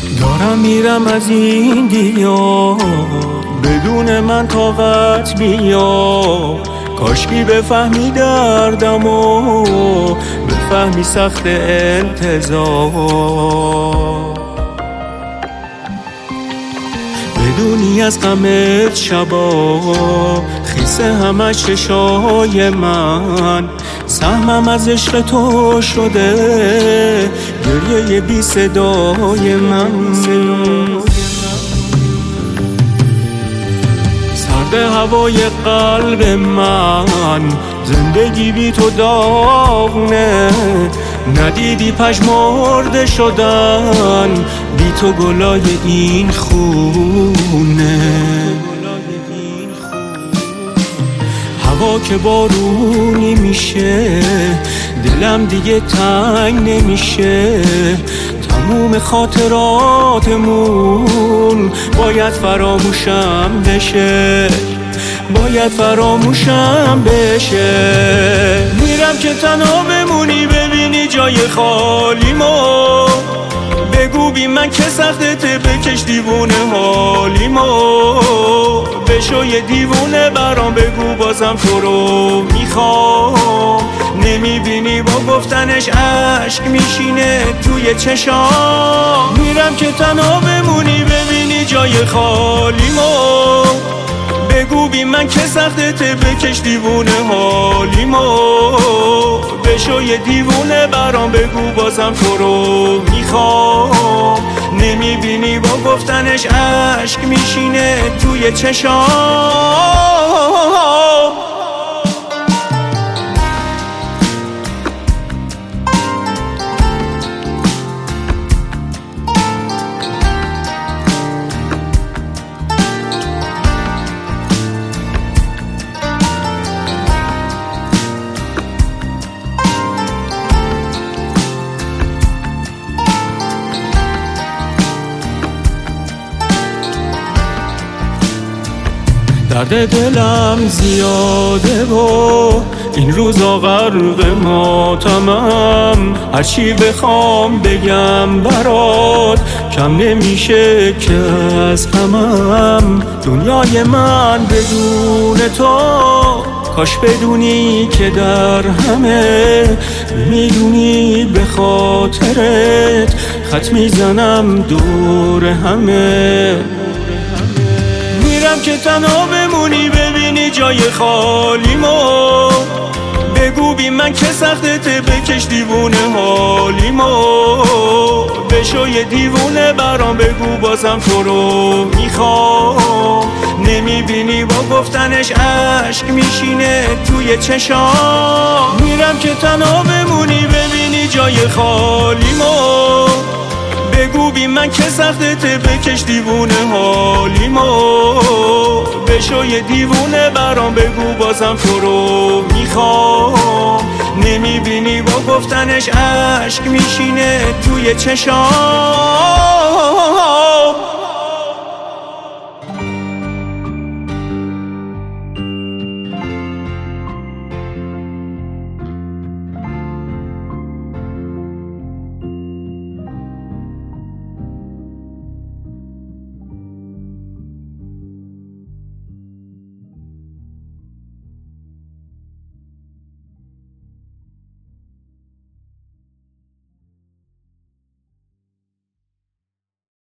دارم میرم از این دیار بدون من طاقت بیا، کاشکی بفهمی دردم و بفهمی سخت انتظار، بدونی از غمت شبا خیسه همش چشای من، سهمم از عشق تو شده گریه بی صدای من. سرد هوای قلب من، زندگی بی تو داغونه، ندیدی پژمرده شدن بی تو گلای این خونه. هوا که بارونی میشه دلم دیگه تنگ نمیشه، تموم خاطراتمون باید فراموشم بشه، باید فراموشم بشه. میرم که تنها بمونی ببینی جای خالیمو، بگو بی من که سختته بکش دیوونه حالیمو، بشو یه دیوونه برام بگو بازم تو رو میخوام، نمیبینی با گفتنش عشق میشینه توی چشام. میرم که تنها بمونی ببینی جای خالیمو، بگو بی من که سختته بکش دیوونه حالیمو، بشو یه دیوونه برام بگو بازم تو رو میخوام، نمیبینی با گفتنش عشق میشینه توی چشام. درد دلم زیاده و این روزا غرق ماتمم، هرچی بخوام بگم برات کم نمیشه که از غمم. دنیای من بدون تو، کاش بدونی که در همه میدونی به خاطرت خط میزنم دور همه. میرم که تنها بمونی ببینی جای خالیمو، بگو بی من که سختته بکش دیوونه حالیمو، بشو یه دیوونه برام بگو بازم تو رو میخوام، نمیبینی با گفتنش عشق میشینه توی چشام. میرم که تنها بمونی ببینی جای خالیمو، بگو بی من که سختته بکش دیوونه حالیمو، بشو یه دیوونه برام بگو بازم تو رو میخوام، نمیبینی با گفتنش عشق میشینه توی چشام.